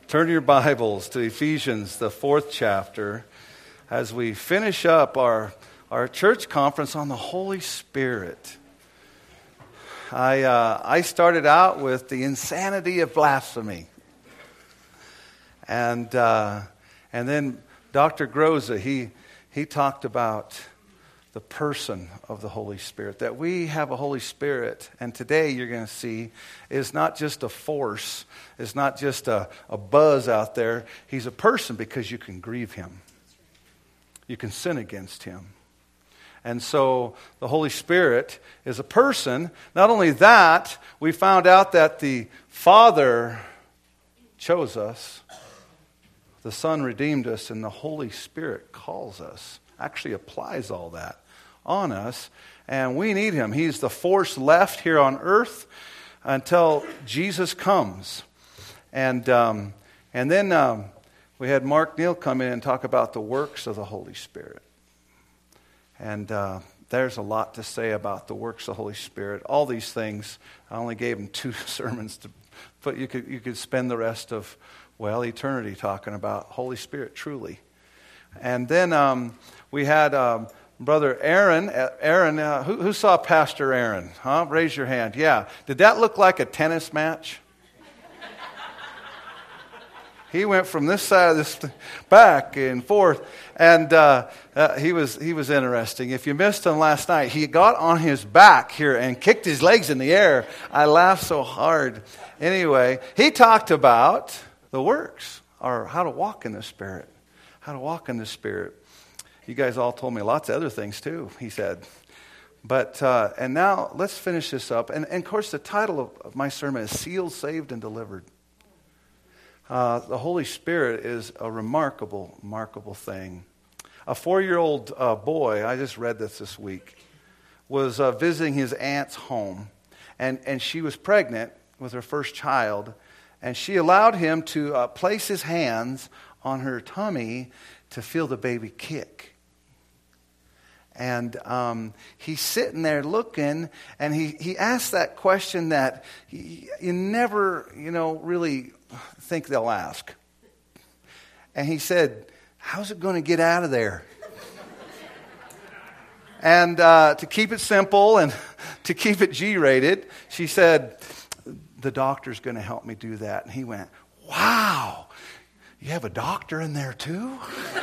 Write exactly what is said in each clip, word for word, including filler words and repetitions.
Turn your Bibles to Ephesians, the fourth chapter, as we finish up our, our church conference on the Holy Spirit. I, uh, I started out with the insanity of blasphemy. And uh, and then Doctor Groza, he, he talked about the person of the Holy Spirit, that we have a Holy Spirit, and today you're going to see is not just a force, it's not just a, a buzz out there. He's a person because you can grieve him. You can sin against him. And so the Holy Spirit is a person. Not only that, we found out that the Father chose us, the Son redeemed us, and the Holy Spirit calls us. Actually applies all that on us, and we need him. He's the force left here on earth until Jesus comes. And um, and then um, we had Mark Neal come in and talk about the works of the Holy Spirit. And uh, there's a lot to say about the works of the Holy Spirit. All these things, I only gave him two sermons to put. You could you could spend the rest of, well, eternity talking about Holy Spirit truly. And then um, we had um, Brother Aaron. Aaron, uh, who, who saw Pastor Aaron? Huh? Raise your hand. Yeah. Did that look like a tennis match? He went from this side of this back and forth, and uh, uh, he was he was interesting. If you missed him last night, he got on his back here and kicked his legs in the air. I laughed so hard. Anyway, he talked about the works, or how to walk in the Spirit. How to walk in the Spirit. You guys all told me lots of other things too, he said. But, uh, and now let's finish this up. And, and of course, the title of, of my sermon is Sealed, Saved, and Delivered. Uh, the Holy Spirit is a remarkable, remarkable thing. A four-year-old uh, boy, I just read this this week, was uh, visiting his aunt's home. And, and she was pregnant with her first child. And she allowed him to uh, place his hands on her tummy to feel the baby kick. And um, he's sitting there looking, and he, he asked that question that he, you never, you know, really think they'll ask. And he said, how's it going to get out of there? And uh, to keep it simple and to keep it G-rated, she said, the doctor's going to help me do that. And he went, wow. You have a doctor in there too?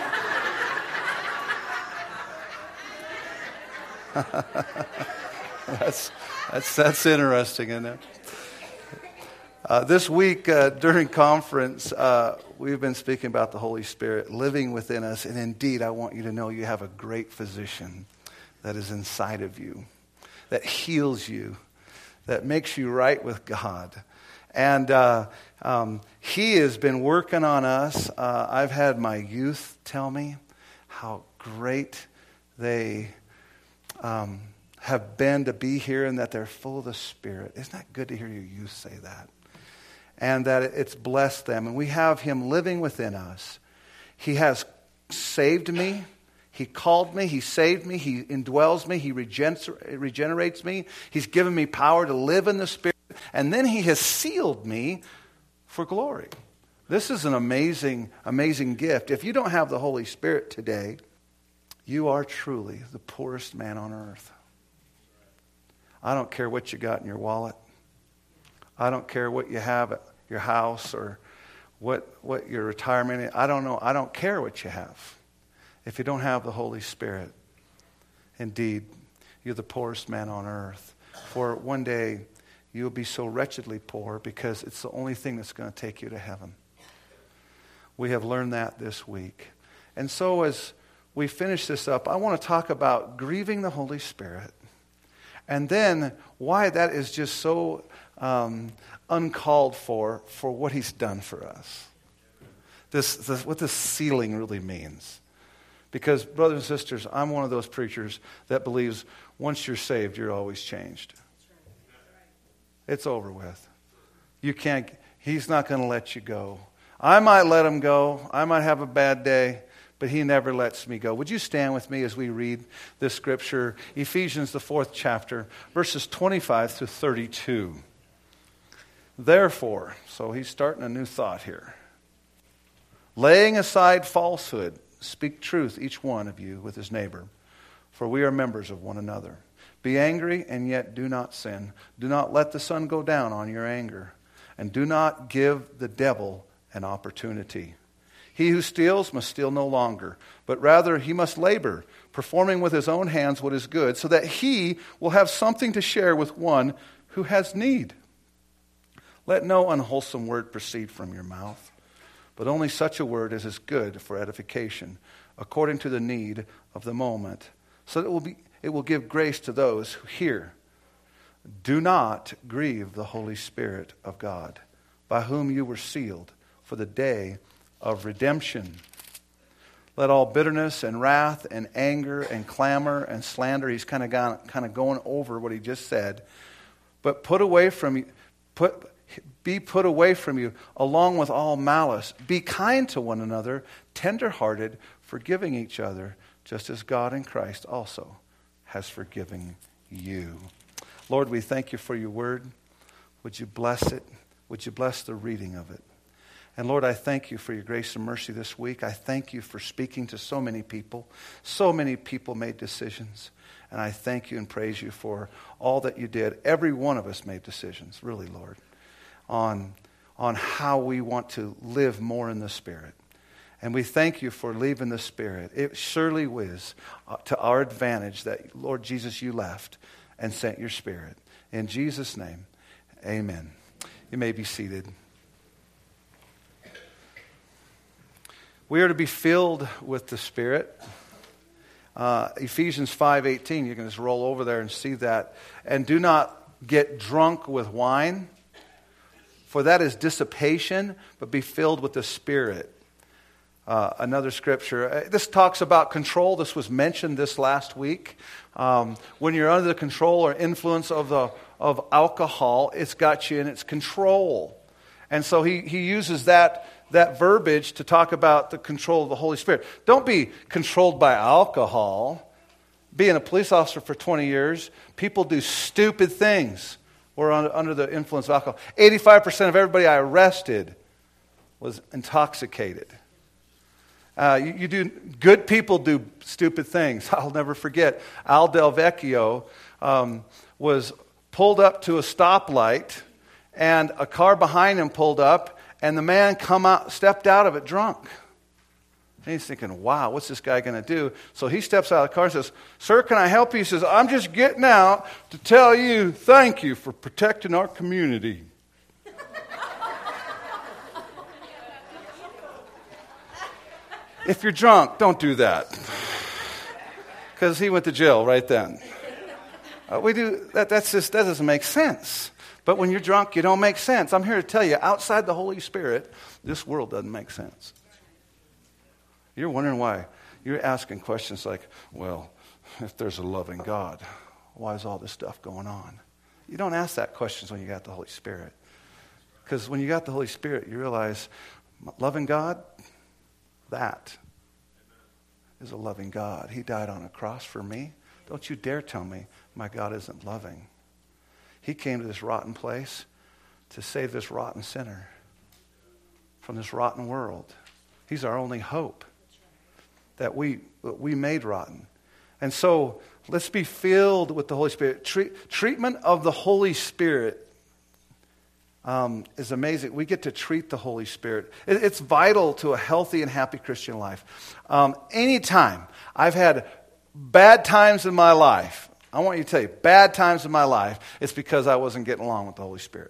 that's, that's, that's interesting, isn't it? Uh, this week uh, during conference, uh, we've been speaking about the Holy Spirit living within us. And indeed, I want you to know you have a great physician that is inside of you, that heals you, that makes you right with God. And uh, um, he has been working on us. Uh, I've had my youth tell me how great they um, have been to be here and that they're full of the Spirit. Isn't that good to hear your youth say that? And that it's blessed them. And we have him living within us. He has saved me. He called me. He saved me. He indwells me. He regener- regenerates me. He's given me power to live in the Spirit. And then he has sealed me for glory. This is an amazing, amazing gift. If you don't have the Holy Spirit today, you are truly the poorest man on earth. I don't care what you got in your wallet. I don't care what you have at your house or what, what your retirement is. I don't know. I don't care what you have. If you don't have the Holy Spirit, indeed, you're the poorest man on earth. For one day, you'll be so wretchedly poor because it's the only thing that's going to take you to heaven. We have learned that this week. And so as we finish this up, I want to talk about grieving the Holy Spirit. And then why that is just so um, uncalled for, for what he's done for us. This, this, what this sealing really means. Because, brothers and sisters, I'm one of those preachers that believes once you're saved, you're always changed. It's over with. You can't, he's not going to let you go. I might let him go. I might have a bad day, but he never lets me go. Would you stand with me as we read this scripture? Ephesians, the fourth chapter, verses twenty-five through thirty-two. Therefore, so he's starting a new thought here. Laying aside falsehood, speak truth, each one of you, with his neighbor, for we are members of one another. Be angry, and yet do not sin. Do not let the sun go down on your anger, and do not give the devil an opportunity. He who steals must steal no longer, but rather he must labor, performing with his own hands what is good, so that he will have something to share with one who has need. Let no unwholesome word proceed from your mouth, but only such a word as is good for edification, according to the need of the moment, so that it will be, it will give grace to those who hear. Do not grieve the Holy Spirit of God, by whom you were sealed for the day of redemption. Let all bitterness and wrath and anger and clamor and slander, he's kind of gone, kind of going over what he just said, but put away from you, put be put away from you, along with all malice. Be kind to one another, tenderhearted, forgiving each other, just as God in Christ also has forgiven you. Lord, we thank you for your word. Would you bless it? Would you bless the reading of it? And Lord, I thank you for your grace and mercy this week. I thank you for speaking to so many people. So many people made decisions. And I thank you and praise you for all that you did. Every one of us made decisions, really, Lord, on, on how we want to live more in the Spirit. And we thank you for leaving the Spirit. It surely was uh, to our advantage that, Lord Jesus, you left and sent your Spirit. In Jesus' name, amen. You may be seated. We are to be filled with the Spirit. Uh, Ephesians five eighteen, you can just roll over there and see that. And do not get drunk with wine, for that is dissipation, but be filled with the Spirit. Uh, another scripture. Uh, this talks about control. This was mentioned this last week. Um, when you're under the control or influence of the of alcohol, it's got you in its control. And so he, he uses that, that verbiage to talk about the control of the Holy Spirit. Don't be controlled by alcohol. Being a police officer for twenty years, people do stupid things or under, under the influence of alcohol. eighty-five percent of everybody I arrested was intoxicated. Uh, you, you do good people do stupid things. I'll never forget. Al Del Vecchio um, was pulled up to a stoplight, and a car behind him pulled up, and the man come out, stepped out of it drunk. And he's thinking, "Wow, what's this guy going to do?" So he steps out of the car and says, "Sir, can I help you?" He says, "I'm just getting out to tell you thank you for protecting our community." If you're drunk, don't do that. Because he went to jail right then. Uh, we do that. That's just that doesn't make sense. But when you're drunk, you don't make sense. I'm here to tell you, outside the Holy Spirit, this world doesn't make sense. You're wondering why. You're asking questions like, well, if there's a loving God, why is all this stuff going on? You don't ask that questions when you got the Holy Spirit. Because when you got the Holy Spirit, you realize, loving God, that is a loving God. He died on a cross for me. Don't you dare tell me my God isn't loving. He came to this rotten place to save this rotten sinner from this rotten world. He's our only hope that we that we made rotten. And so let's be filled with the Holy Spirit. Treat, treatment of the Holy Spirit um, is amazing. We get to treat the Holy Spirit. It, it's vital to a healthy and happy Christian life. Um, anytime I've had bad times in my life, I want you to tell you, bad times in my life, it's because I wasn't getting along with the Holy Spirit.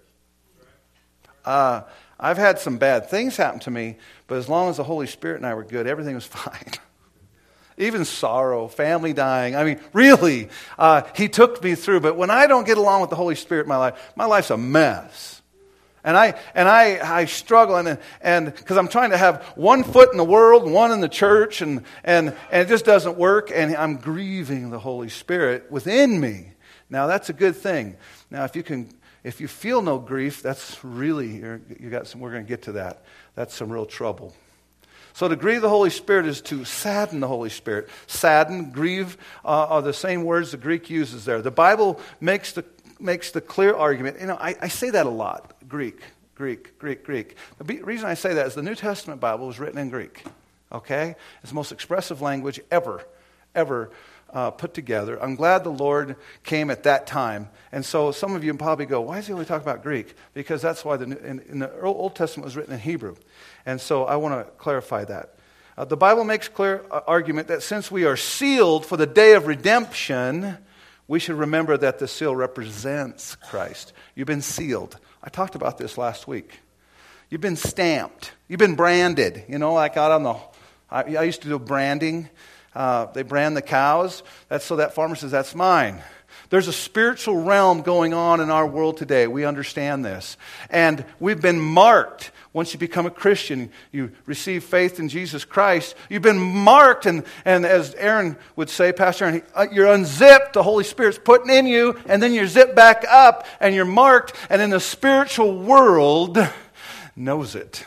Uh, I've had some bad things happen to me, but as long as the Holy Spirit and I were good, everything was fine. Even sorrow, family dying. I mean, really, uh, He took me through. But when I don't get along with the Holy Spirit in my life, my life's a mess. And I and I, I struggle, and and because I'm trying to have one foot in the world, and one in the church, and, and, and it just doesn't work, and I'm grieving the Holy Spirit within me. Now, that's a good thing. Now, if you can, if you feel no grief, that's really, you're, you got some, we're going to get to that. That's some real trouble. So to grieve the Holy Spirit is to sadden the Holy Spirit. Sadden, grieve uh, are the same words the Greek uses there. The Bible makes the makes the clear argument. You know, I, I say that a lot, Greek. Greek, Greek, Greek. The be- reason I say that is the New Testament Bible was written in Greek, okay? It's the most expressive language ever, ever uh, put together. I'm glad the Lord came at that time. And so some of you probably go, why is he only talking about Greek? Because that's why the New, in, in the Old Testament was written in Hebrew. And so I want to clarify that. Uh, the Bible makes clear uh, argument that since we are sealed for the day of redemption, we should remember that the seal represents Christ. You've been sealed. I talked about this last week. You've been stamped. You've been branded. You know, like out on the, I, I used to do branding. Uh, they brand the cows. That's so that farmer says, that's mine. There's a spiritual realm going on in our world today. We understand this. And we've been marked. Once you become a Christian, you receive faith in Jesus Christ. You've been marked. And, and as Aaron would say, Pastor Aaron, uh, you're unzipped. The Holy Spirit's putting in you. And then you're zipped back up. And you're marked. And in the spiritual world knows it.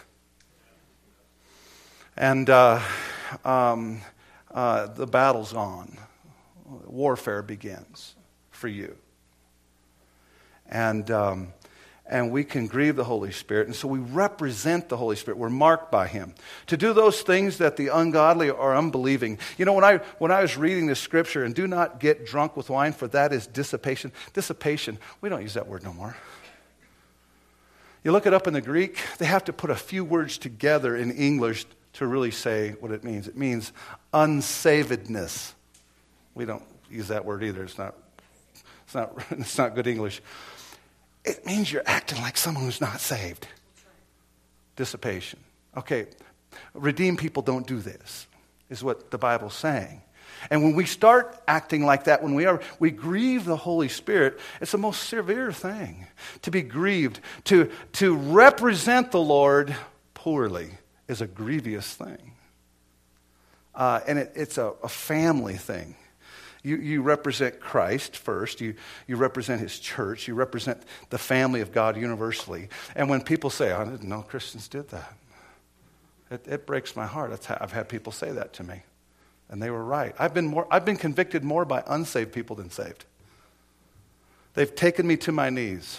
And uh, um, uh, the battle's on. Warfare begins for you. And um, and we can grieve the Holy Spirit. And so we represent the Holy Spirit. We're marked by Him. To do those things that the ungodly are unbelieving. You know, when I when I was reading this scripture, and do not get drunk with wine, for that is dissipation. Dissipation, we don't use that word no more. You look it up in the Greek, they have to put a few words together in English to really say what it means. It means unsavedness. We don't use that word either. It's not It's not, it's not good English. It means you're acting like someone who's not saved. Dissipation. Okay, redeemed people don't do this, is what the Bible's saying. And when we start acting like that, when we are we grieve the Holy Spirit, it's the most severe thing. To be grieved, to, to represent the Lord poorly is a grievous thing. Uh, and it, it's a, a family thing. You, you represent Christ first. You, you represent His church. You represent the family of God universally. And when people say, I didn't know Christians did that, it, it breaks my heart. It's, I've had people say that to me. And they were right. I've been more. I've been convicted more by unsaved people than saved. They've taken me to my knees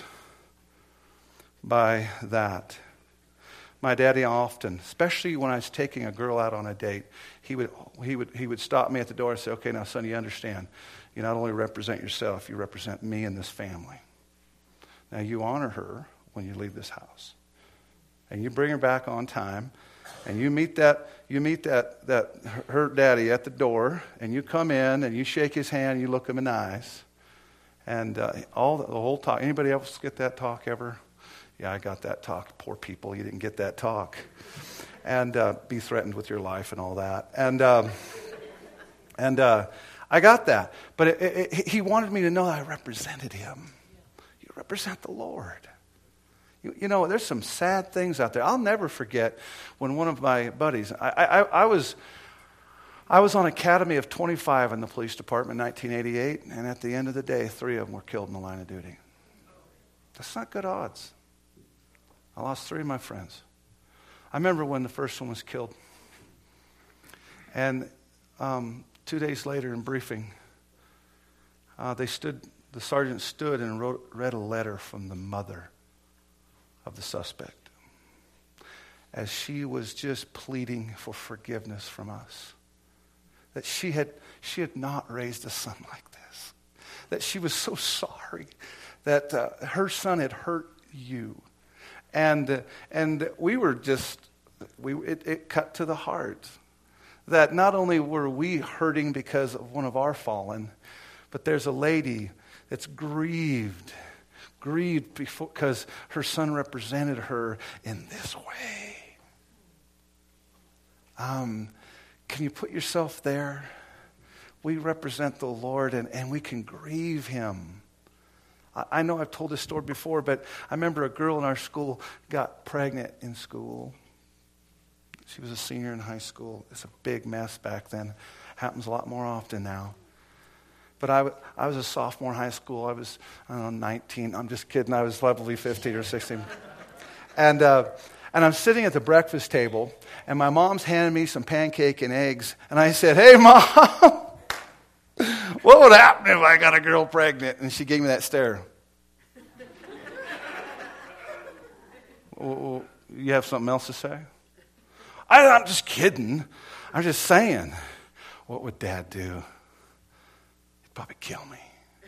by that. My daddy often, especially when I was taking a girl out on a date, he would he would he would stop me at the door and say, "Okay, now, son, you understand? You not only represent yourself, you represent me and this family. Now, you honor her when you leave this house, and you bring her back on time, and you meet that you meet that that her daddy at the door, and you come in and you shake his hand, and you look him in the eyes, and uh, all the, the whole talk. Anybody else get that talk ever?" Yeah, I got that talk. Poor people, you didn't get that talk. And uh, be threatened with your life and all that. And um, and uh, I got that. But it, it, he wanted me to know that I represented Him. You represent the Lord. You, you know, there's some sad things out there. I'll never forget when one of my buddies, I, I, I was I was on Academy of twenty-five in the police department in nineteen eighty-eight, and at the end of the day, three of them were killed in the line of duty. That's not good odds. I lost three of my friends. I remember when the first one was killed. And um, two days later in briefing, uh, they stood. The sergeant stood and wrote, read a letter from the mother of the suspect, as she was just pleading for forgiveness from us. That she had she had not raised a son like this. That she was so sorry that uh, her son had hurt you. And uh, and we were just, we it, it cut to the heart that not only were we hurting because of one of our fallen, but there's a lady that's grieved, grieved because her son represented her in this way. Um, can you put yourself there? We represent the Lord, and, and we can grieve Him. I know I've told this story before, but I remember a girl in our school got pregnant in school. She was a senior in high school. It's a big mess back then. Happens a lot more often now. But I, I was a sophomore in high school. I was, I don't know, nineteen. I'm just kidding. I was probably fifteen or sixteen. And uh, and I'm sitting at the breakfast table, and my mom's handing me some pancake and eggs. And I said, "Hey, Mom, what would happen if I got a girl pregnant?" And she gave me that stare. Well, you have something else to say? I, I'm just kidding. I'm just saying. What would Dad do? He'd probably kill me.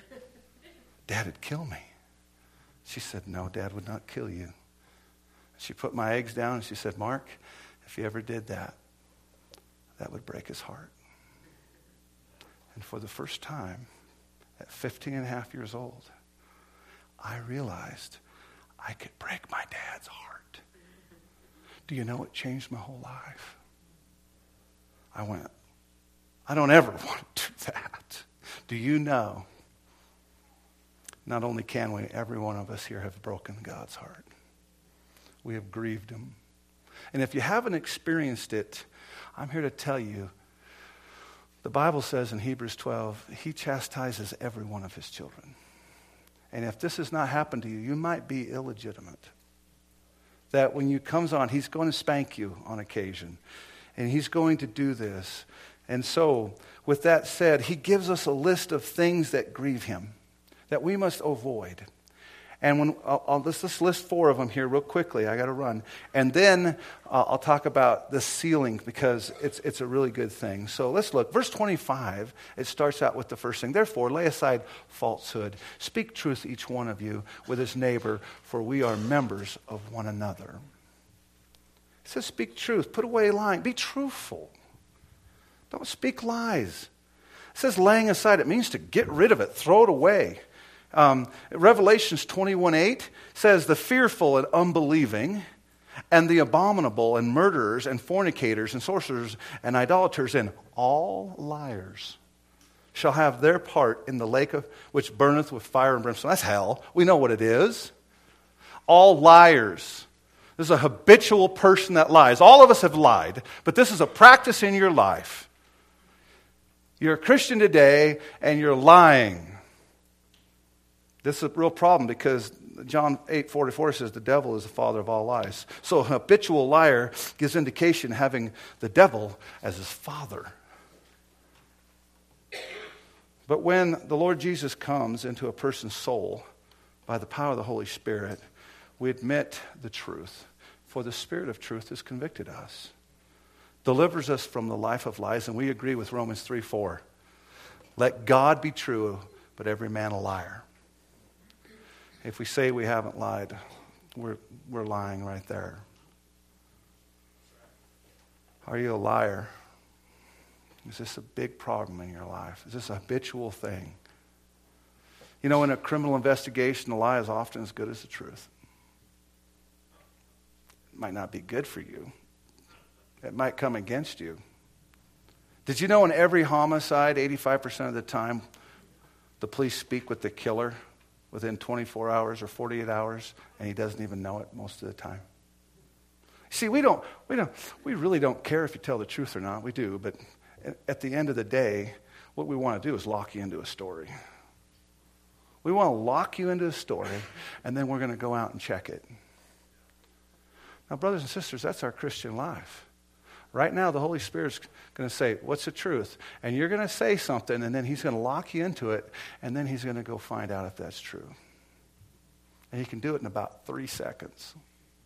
Dad would kill me. She said, no, Dad would not kill you. She put my eggs down and she said, Mark, if he ever did that, that would break his heart. And for the first time, at fifteen and a half years old, I realized I could break my dad's heart. Do you know it changed my whole life? I went, I don't ever want to do that. Do you know? Not only can we, every one of us here have broken God's heart. We have grieved him. And if you haven't experienced it, I'm here to tell you, the Bible says in Hebrews twelve, he chastises every one of his children. And if this has not happened to you, you might be illegitimate. That when you comes on, he's going to spank you on occasion. And he's going to do this. And so, with that said, he gives us a list of things that grieve him, that we must avoid. And when I'll, I'll let's, let's list four of them here real quickly. I got to run. And then uh, I'll talk about the sealing because it's it's a really good thing. So let's look. Verse twenty-five, it starts out with the first thing. Therefore, lay aside falsehood. Speak truth, each one of you, with his neighbor, for we are members of one another. It says speak truth. Put away lying. Be truthful. Don't speak lies. It says laying aside. It means to get rid of it. Throw it away. Um, Revelations twenty-one eight says the fearful and unbelieving and the abominable and murderers and fornicators and sorcerers and idolaters and all liars shall have their part in the lake of which burneth with fire and brimstone. That's hell. We know what it is. All liars. This is a habitual person that lies. All of us have lied, but this is a practice in your life. You're a Christian today and you're lying. This is a real problem because John eight forty-four says the devil is the father of all lies. So a habitual liar gives indication having the devil as his father. But when the Lord Jesus comes into a person's soul by the power of the Holy Spirit, we admit the truth. For the Spirit of truth has convicted us, delivers us from the life of lies, and we agree with Romans three four. Let God be true, but every man a liar. If we say we haven't lied, we're, we're lying right there. Are you a liar? Is this a big problem in your life? Is this a habitual thing? You know, in a criminal investigation, a lie is often as good as the truth. It might not be good for you. It might come against you. Did you know in every homicide, eighty-five percent of the time, the police speak with the killer within twenty-four hours or forty-eight hours, and he doesn't even know it most of the time? See, we don't, we don't, we really don't care if you tell the truth or not. We do, but at the end of the day, what we want to do is lock you into a story. We want to lock you into a story, and then we're going to go out and check it. Now, brothers and sisters, that's our Christian life. Right now, the Holy Spirit's going to say, what's the truth? And you're going to say something, and then he's going to lock you into it, and then he's going to go find out if that's true. And he can do it in about three seconds.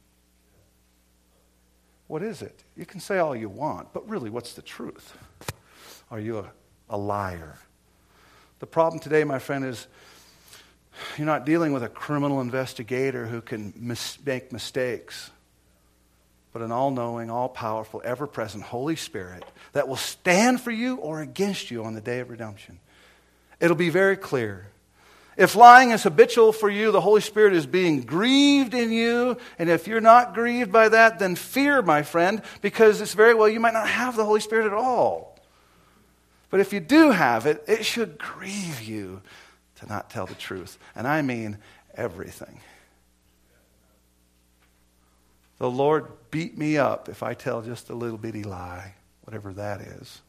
What is it? You can say all you want, but really, what's the truth? Are you a, a liar? The problem today, my friend, is you're not dealing with a criminal investigator who can mis- make mistakes, but an all-knowing, all-powerful, ever-present Holy Spirit that will stand for you or against you on the day of redemption. It'll be very clear. If lying is habitual for you, the Holy Spirit is being grieved in you, and if you're not grieved by that, then fear, my friend, because it's very well you might not have the Holy Spirit at all. But if you do have it, it should grieve you to not tell the truth. And I mean everything. The Lord beat me up if I tell just a little bitty lie, whatever that is.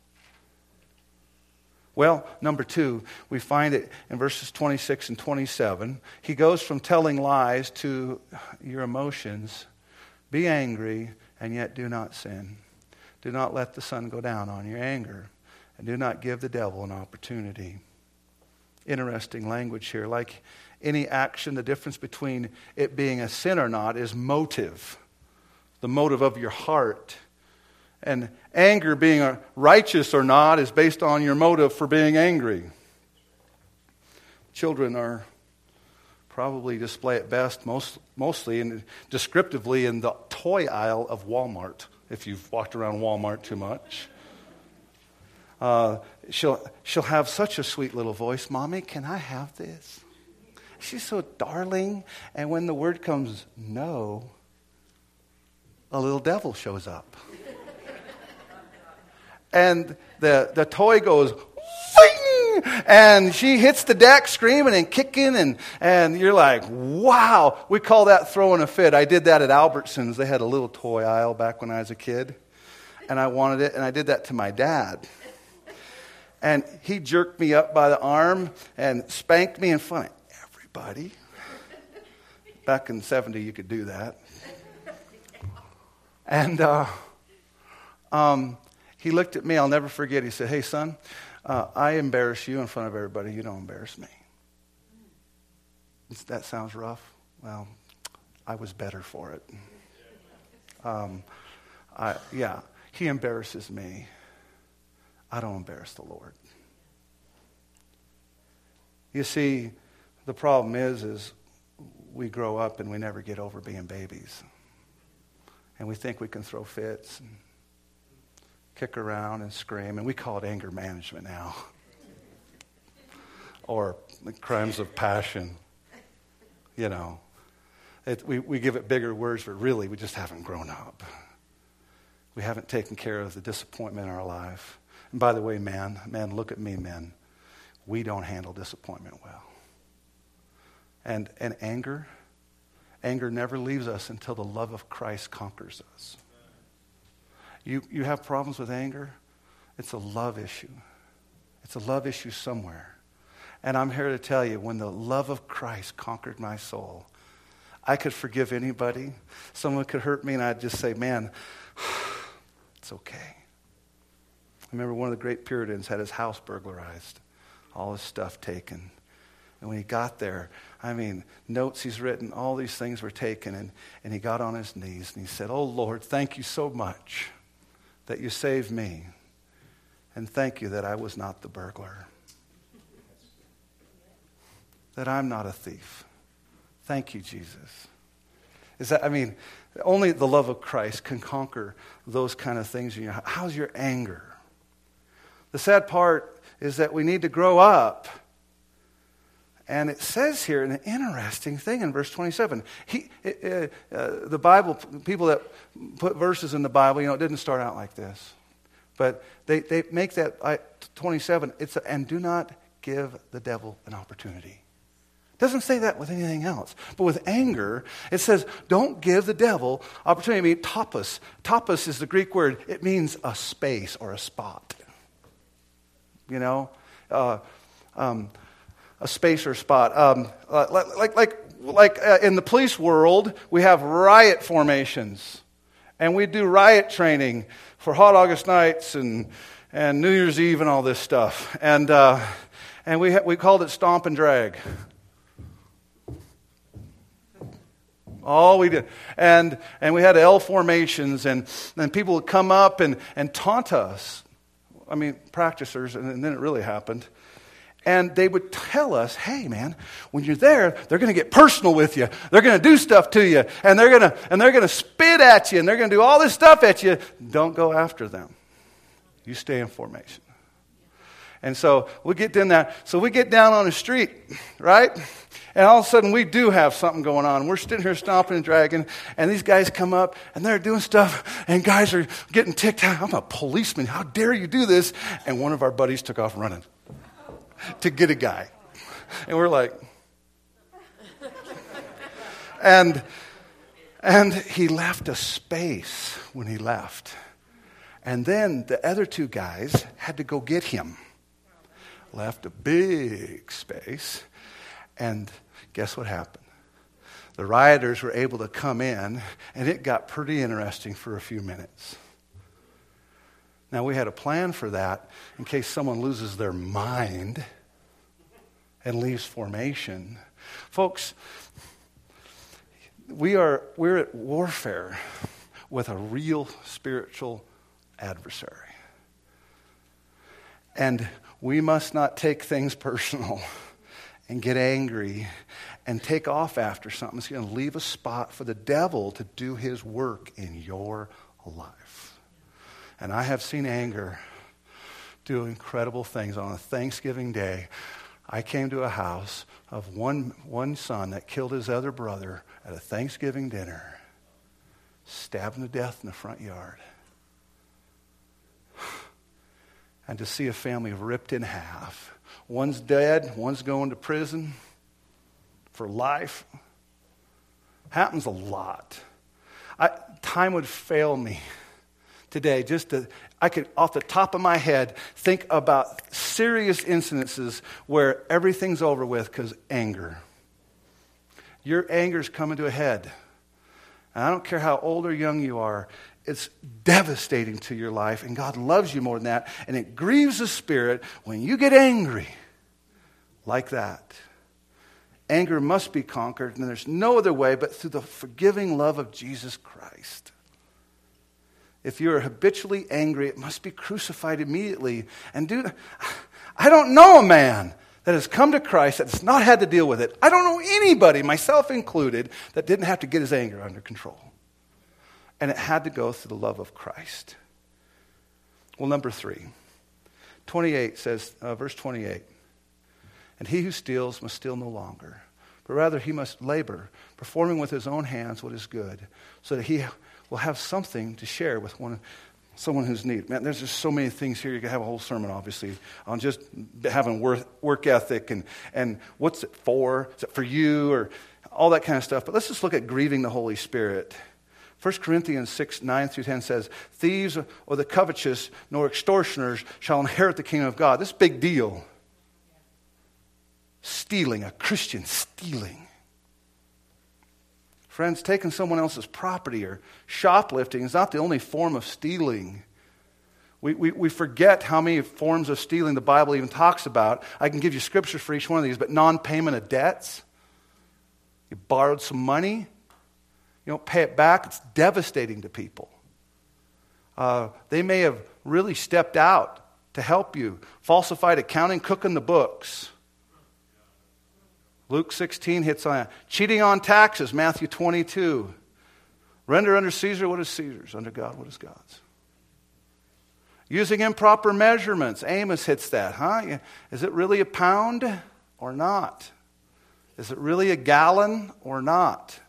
Well, number two, we find it in verses twenty-six and twenty-seven. He goes from telling lies to your emotions. Be angry, and yet do not sin. Do not let the sun go down on your anger, and do not give the devil an opportunity. interesting language here. Like any action, the difference between it being a sin or not is motive, the motive of your heart. And anger being a righteous or not is based on your motive for being angry. Children are probably display it best, most, mostly and descriptively in the toy aisle of Walmart, if you've walked around Walmart too much. Uh, she'll, she'll have such a sweet little voice. Mommy, can I have this? She's so darling. And when the word comes no, a little devil shows up. And the, the toy goes, zing! And she hits the deck screaming and kicking, and, and you're like, wow. We call that throwing a fit. I did that at Albertsons. They had a little toy aisle back when I was a kid, and I wanted it, and I did that to my dad. And he jerked me up by the arm and spanked me in front of everybody. Back in the seventies, you could do that. And uh, um, he looked at me. I'll never forget. He said, hey, son, uh, I embarrass you in front of everybody. You don't embarrass me. That sounds rough. Well, I was better for it. Um, I, yeah, he embarrasses me. I don't embarrass the Lord. You see, the problem is, is we grow up and we never get over being babies. And we think we can throw fits and kick around and scream. And we call it anger management now. Or crimes of passion. You know. It, we, we give it bigger words, but really we just haven't grown up. We haven't taken care of the disappointment in our life. And by the way, man, man, look at me, men. We don't handle disappointment well. And, and anger, anger never leaves us until the love of Christ conquers us. You, you have problems with anger? It's a love issue. It's a love issue somewhere. And I'm here to tell you, when the love of Christ conquered my soul, I could forgive anybody. Someone could hurt me, and I'd just say, man, it's okay. I remember one of the great Puritans had his house burglarized, all his stuff taken. And when he got there, I mean, notes he's written, all these things were taken. And, and he got on his knees and he said, oh, Lord, thank you so much that you saved me. And thank you that I was not the burglar. That I'm not a thief. Thank you, Jesus. Is that, I mean, only the love of Christ can conquer those kind of things in your heart. How's your anger? The sad part is that we need to grow up. And it says here an interesting thing in verse twenty-seven. He, uh, uh, the Bible, people that put verses in the Bible, you know, it didn't start out like this. But they, they make that uh, twenty-seven, it's a, and do not give the devil an opportunity. It doesn't say that with anything else. But with anger, it says, don't give the devil opportunity. I mean, topos. Topos is the Greek word. It means a space or a spot. You know, uh, um, a space or spot. Um, uh, like like like, like uh, in the police world, we have riot formations, and we do riot training for hot August nights and and New Year's Eve and all this stuff. And uh, and we ha- we called it stomp and drag. All we did. And and we had L formations, and, and people would come up and, and taunt us. I mean, practicers, and, and then it really happened. And they would tell us, hey, man, when you're there, they're going to get personal with you. They're going to do stuff to you, and they're going to and they're going to spit at you, and they're going to do all this stuff at you. Don't go after them. You stay in formation. And so we get in that. So we get down on the street, right? And all of a sudden we do have something going on. We're sitting here stomping and dragging, and these guys come up and they're doing stuff, and guys are getting ticked out. I'm a policeman. How dare you do this? And one of our buddies took off running to get a guy. And we're like, and and he left a space when he left. And then the other two guys had to go get him. Left a big space. And guess what happened? The rioters were able to come in, and it got pretty interesting for a few minutes. Now, we had a plan for that in case someone loses their mind and leaves formation. Folks, we are we're at warfare with a real spiritual adversary. And we must not take things personal and get angry and take off after something. It's going to leave a spot for the devil to do his work in your life. And I have seen anger do incredible things. On a Thanksgiving day, I came to a house of one, one son that killed his other brother at a Thanksgiving dinner, stabbed him to death in the front yard. And to see a family ripped in half. One's dead, one's going to prison for life. Happens a lot. I, time would fail me today just to, I could, off the top of my head, think about serious incidences where everything's over with because anger. Your anger's coming to a head. And I don't care how old or young you are, it's devastating to your life, and God loves you more than that, and it grieves the Spirit when you get angry like that. Anger must be conquered, and there's no other way but through the forgiving love of Jesus Christ. If you're habitually angry, it must be crucified immediately. And dude, I don't know a man that has come to Christ that has not had to deal with it. I don't know anybody, myself included, that didn't have to get his anger under control. And it had to go through the love of Christ. Well, number three, twenty-eight says, uh, verse twenty-eight, and he who steals must steal no longer, but rather he must labor, performing with his own hands what is good, so that he will have something to share with one, someone who's needy. Man, there's just so many things here. You can have a whole sermon, obviously, on just having work, work ethic and, and what's it for? Is it for you? Or all that kind of stuff. But let's just look at grieving the Holy Spirit. First Corinthians six, nine through ten says, thieves or the covetous nor extortioners shall inherit the kingdom of God. This is a big deal. Stealing, a Christian stealing. Friends, taking someone else's property or shoplifting is not the only form of stealing. We, we, we forget how many forms of stealing the Bible even talks about. I can give you scriptures for each one of these, but non-payment of debts. You borrowed some money. You don't pay it back. It's devastating to people. Uh, they may have really stepped out to help you. Falsified accounting, cooking the books. Luke sixteen hits on that. Cheating on taxes, Matthew twenty-two. Render unto Caesar what is Caesar's, unto God what is God's. Using improper measurements, Amos hits that, huh? Is it really a pound or not? Is it really a gallon or not?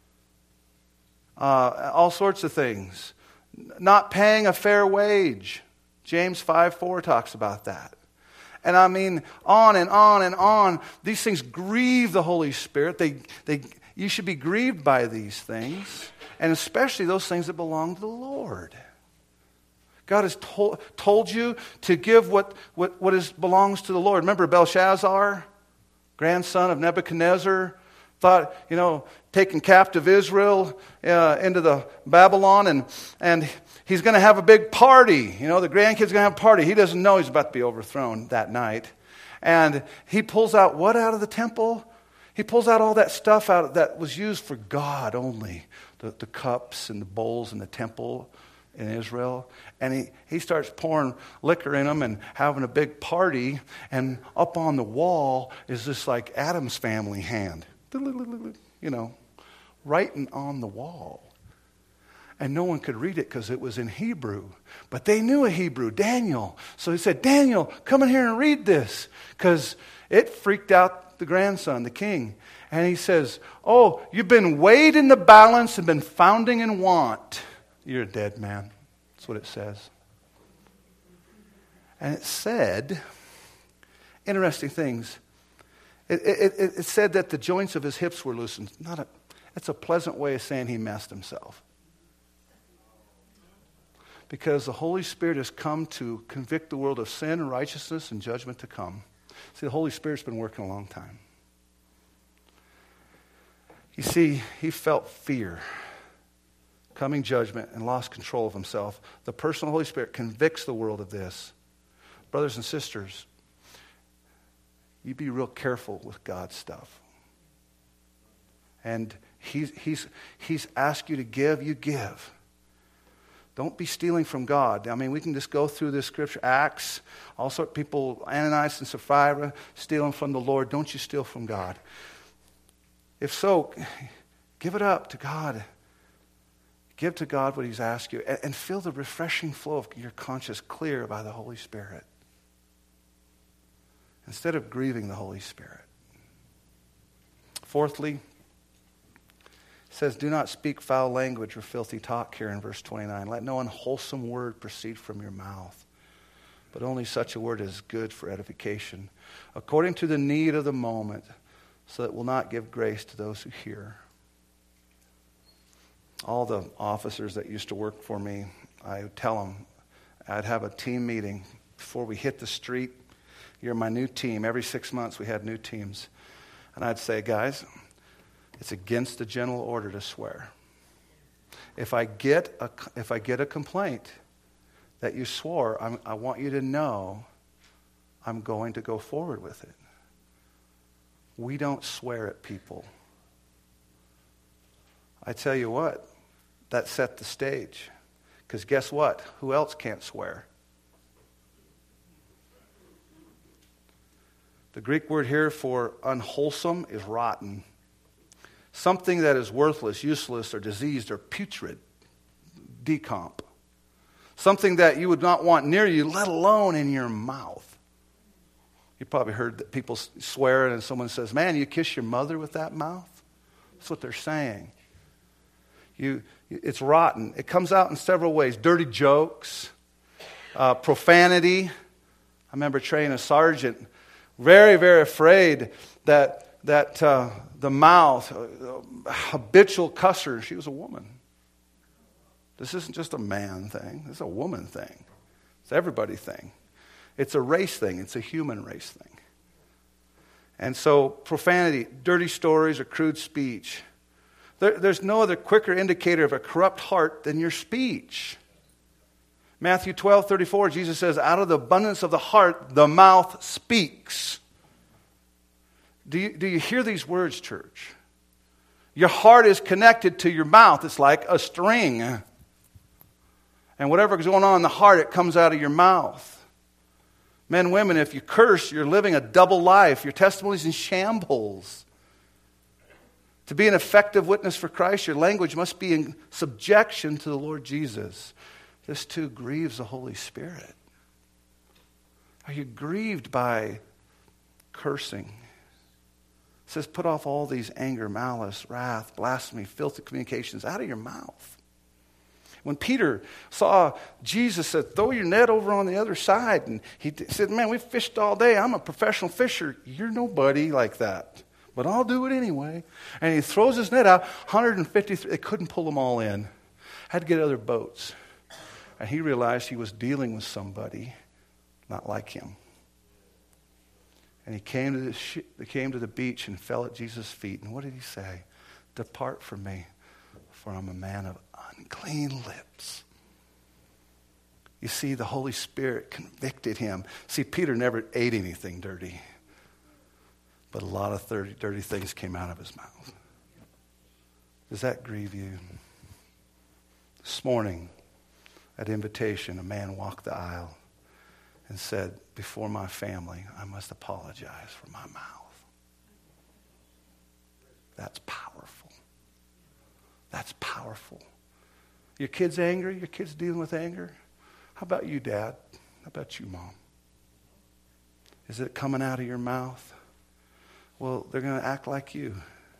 Uh, all sorts of things. Not paying a fair wage. James five four talks about that. And I mean, on and on and on. These things grieve the Holy Spirit. They, they, you should be grieved by these things, and especially those things that belong to the Lord. God has told, told you to give what, what, what is, belongs to the Lord. Remember Belshazzar, grandson of Nebuchadnezzar, thought, you know, taking captive Israel uh, into the Babylon, and and he's going to have a big party. You know, the grandkid's going to have a party. He doesn't know he's about to be overthrown that night. And he pulls out what out of the temple? He pulls out all that stuff out that was used for God only. The, the cups and the bowls in the temple in Israel. And he, he starts pouring liquor in them and having a big party. And up on the wall is this like Adam's family hand. You know, writing on the wall. And no one could read it because it was in Hebrew. But they knew a Hebrew, Daniel. So he said, Daniel, come in here and read this. Because it freaked out the grandson, the king. And he says, oh, you've been weighed in the balance and been founding in want. You're a dead man. That's what it says. And it said, interesting things. It, it, it, it said that the joints of his hips were loosened. Not a, that's a pleasant way of saying he messed himself. Because the Holy Spirit has come to convict the world of sin, righteousness, and judgment to come. See, the Holy Spirit's been working a long time. You see, he felt fear, coming judgment, and lost control of himself. The personal Holy Spirit convicts the world of this. Brothers and sisters, you be real careful with God's stuff. And he's, he's, he's asked you to give, you give. Don't be stealing from God. I mean, we can just go through this scripture, Acts, all sorts of people, Ananias and Sapphira, stealing from the Lord. Don't you steal from God. If so, give it up to God. Give to God what he's asked you. And, and feel the refreshing flow of your conscience clear by the Holy Spirit. Instead of grieving the Holy Spirit. Fourthly, it says, do not speak foul language or filthy talk here in verse twenty-nine. Let no unwholesome word proceed from your mouth, but only such a word as is good for edification, according to the need of the moment, so that it will not give grace to those who hear. All the officers that used to work for me, I would tell them, I'd have a team meeting before we hit the street. You're my new team. Every six months we had new teams. And I'd say, guys, it's against the general order to swear. If I get a, if I get a complaint that you swore, I'm, I want you to know I'm going to go forward with it. We don't swear at people. I tell you what, that set the stage. Because guess what? Who else can't swear? The Greek word here for unwholesome is rotten. Something that is worthless, useless, or diseased, or putrid, decomp. Something that you would not want near you, let alone in your mouth. You probably heard that people swear and someone says, man, you kiss your mother with that mouth? That's what they're saying. You, it's rotten. It comes out in several ways. Dirty jokes, uh, profanity. I remember training a sergeant, very, very afraid that that uh, the mouth, uh, habitual cusser, she was a woman. This isn't just a man thing. It's a woman thing. It's everybody thing. It's a race thing. It's a human race thing. And so profanity, dirty stories, or crude speech. There, there's no other quicker indicator of a corrupt heart than your speech. Matthew twelve thirty-four, Jesus says, out of the abundance of the heart, the mouth speaks. Do you, do you hear these words, church? Your heart is connected to your mouth. It's like a string. And whatever is going on in the heart, it comes out of your mouth. Men, women, if you curse, you're living a double life. Your testimony's in shambles. To be an effective witness for Christ, your language must be in subjection to the Lord Jesus. This too grieves the Holy Spirit. Are you grieved by cursing? It says, put off all these anger, malice, wrath, blasphemy, filthy communications out of your mouth. When Peter saw Jesus said, throw your net over on the other side. And he said, man, we've fished all day. I'm a professional fisher. You're nobody like that. But I'll do it anyway. And he throws his net out. one hundred fifty-three, they couldn't pull them all in. Had to get other boats. And he realized he was dealing with somebody not like him. And he came to the sh- he came to the beach and fell at Jesus' feet. And what did he say? Depart from me, for I'm a man of unclean lips. You see, the Holy Spirit convicted him. See, Peter never ate anything dirty. But a lot of dirty, dirty things came out of his mouth. Does that grieve you? This morning, at invitation, a man walked the aisle and said, before my family, I must apologize for my mouth. That's powerful. That's powerful. Your kid's angry? Your kid's dealing with anger? How about you, Dad? How about you, Mom? Is it coming out of your mouth? Well, they're going to act like you.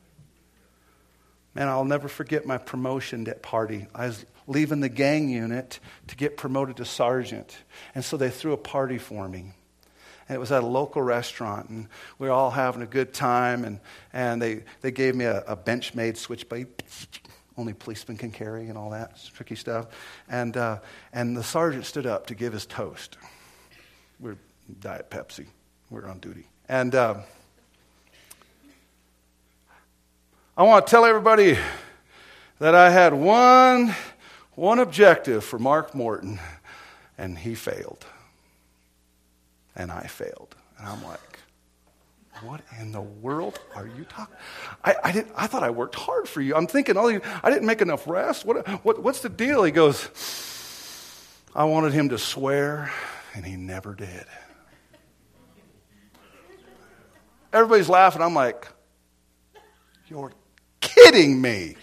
Man, I'll never forget my promotion party. I was leaving the gang unit to get promoted to sergeant. And so they threw a party for me. And it was at a local restaurant. And we were all having a good time. And, and they, they gave me a, a Benchmade switchblade. Only policemen can carry and all that tricky stuff. And, uh, and the sergeant stood up to give his toast. We're Diet Pepsi. We're on duty. And uh, I want to tell everybody that I had one, one objective for Mark Morton, and he failed. And I failed. And I'm like, what in the world are you talking? I, I didn't. I thought I worked hard for you. I'm thinking, oh, I didn't make enough rest. What, what, what's the deal? He goes, I wanted him to swear, and he never did. Everybody's laughing. I'm like, you're kidding me.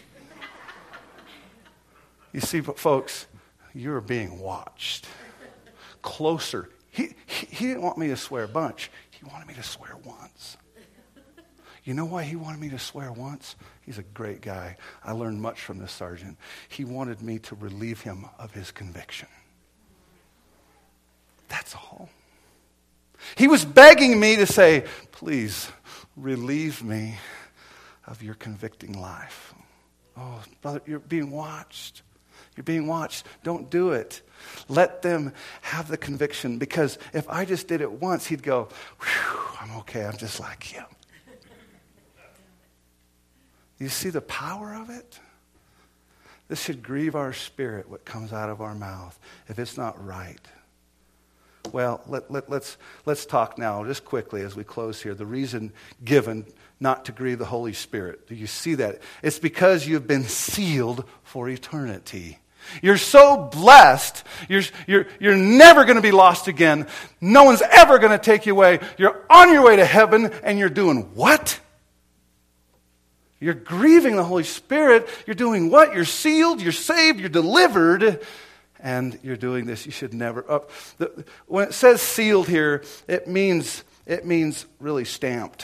You see, folks, you're being watched closer. He, he, he didn't want me to swear a bunch. He wanted me to swear once. You know why he wanted me to swear once? He's a great guy. I learned much from this sergeant. He wanted me to relieve him of his conviction. That's all. He was begging me to say, please relieve me of your convicting life. Oh, brother, you're being watched. You're being watched. Don't do it. Let them have the conviction, because if I just did it once, he'd go, whew, I'm okay. I'm just like him. You see the power of it? This should grieve our spirit, what comes out of our mouth, if it's not right. Well, let, let, let's, let's talk now, just quickly as we close here, the reason given not to grieve the Holy Spirit. Do you see that? It's because you've been sealed for eternity. You're so blessed, you're, you're, you're never going to be lost again. No one's ever going to take you away. You're on your way to heaven, and you're doing what? You're grieving the Holy Spirit. You're doing what? You're sealed, you're saved, you're delivered, and you're doing this. You should never. Uh, the, when it says sealed here, it means it means really stamped.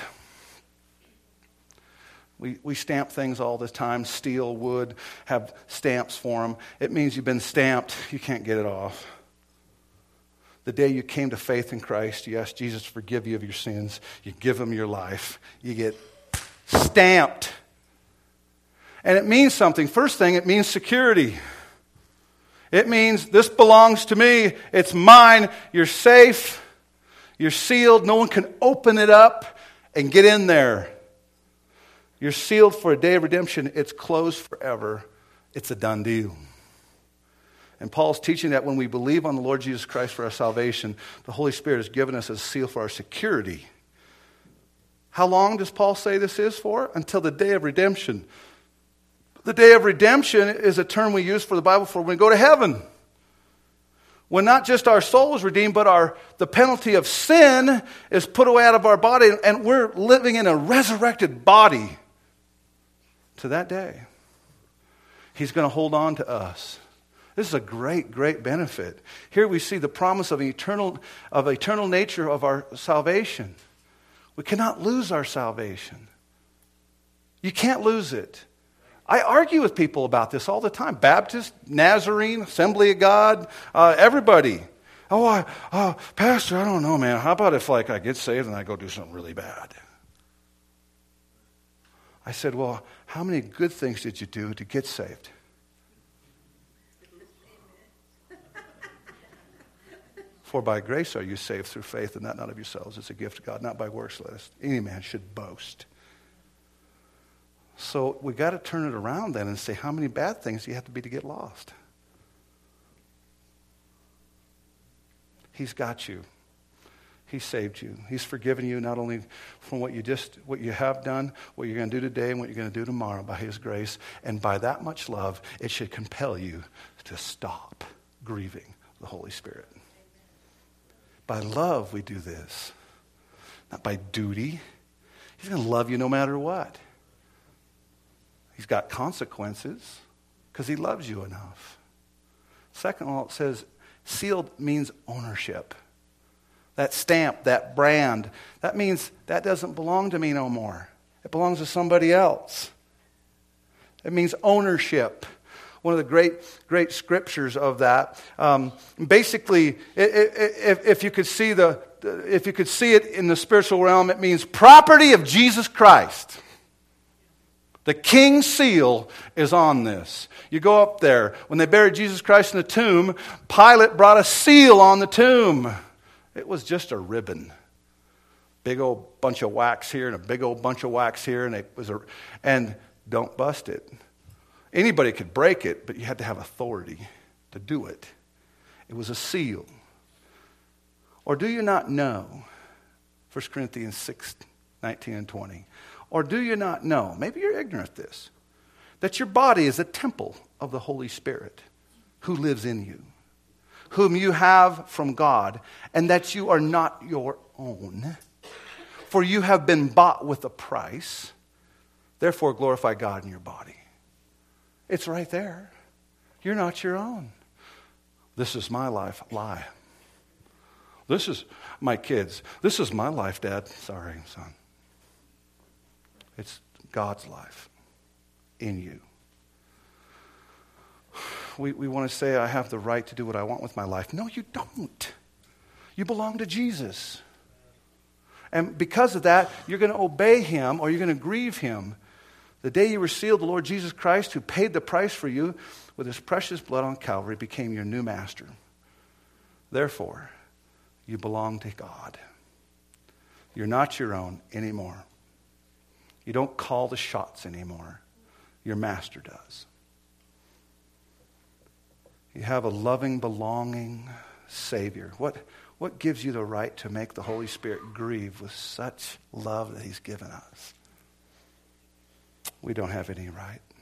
We we stamp things all the time. Steel, wood, have stamps for them. It means you've been stamped. You can't get it off. The day you came to faith in Christ, you ask Jesus to forgive you of your sins. You give him your life. You get stamped. And it means something. First thing, it means security. It means this belongs to me. It's mine. You're safe. You're sealed. No one can open it up and get in there. You're sealed for a day of redemption. It's closed forever. It's a done deal. And Paul's teaching that when we believe on the Lord Jesus Christ for our salvation, the Holy Spirit has given us a seal for our security. How long does Paul say this is for? Until the day of redemption. The day of redemption is a term we use for the Bible for when we go to heaven. When not just our soul is redeemed, but our the penalty of sin is put away out of our body, and we're living in a resurrected body to that day. He's going to hold on to us. This is a great, great benefit. Here we see the promise of eternal, of eternal nature of our salvation. We cannot lose our salvation. You can't lose it. I argue with people about this all the time. Baptist, Nazarene, Assembly of God, uh, everybody. Oh, I, uh, Pastor, I don't know, man. How about if like I get saved and I go do something really bad? I said, well, how many good things did you do to get saved? For by grace are you saved through faith, and that not of yourselves. It's a gift of God, not by works, lest any man should boast. So we got to turn it around then and say, how many bad things do you have to be to get lost? He's got you. He saved you. He's forgiven you not only from what you just what you have done, what you're going to do today, and what you're going to do tomorrow by his grace. And by that much love, it should compel you to stop grieving the Holy Spirit. By love, we do this. Not by duty. He's going to love you no matter what. He's got consequences because he loves you enough. Second of all, it says sealed means ownership. That stamp, that brand, that means that doesn't belong to me no more. It belongs to somebody else. It means ownership. One of the great, great scriptures of that. Um, basically, if, if you could see the, if you could see it in the spiritual realm, it means property of Jesus Christ. The king's seal is on this. You go up there. When they buried Jesus Christ in the tomb, Pilate brought a seal on the tomb. It was just a ribbon. Big old bunch of wax here and a big old bunch of wax here. And it was a, and don't bust it. Anybody could break it, but you had to have authority to do it. It was a seal. Or do you not know, First Corinthians six nineteen and twenty. Or do you not know, maybe you're ignorant of this, that your body is a temple of the Holy Spirit who lives in you, whom you have from God, and that you are not your own. For you have been bought with a price. Therefore glorify God in your body. It's right there. You're not your own. This is my life. Lie. This is my kids. This is my life, Dad. Sorry, son. It's God's life in you. We, we want to say, I have the right to do what I want with my life. No, you don't. You belong to Jesus. And because of that, you're going to obey him or you're going to grieve him. The day you were sealed, the Lord Jesus Christ, who paid the price for you with his precious blood on Calvary, became your new master. Therefore, you belong to God. You're not your own anymore. You don't call the shots anymore. Your master does. You have a loving, belonging Savior. What, what gives you the right to make the Holy Spirit grieve with such love that he's given us? We don't have any right.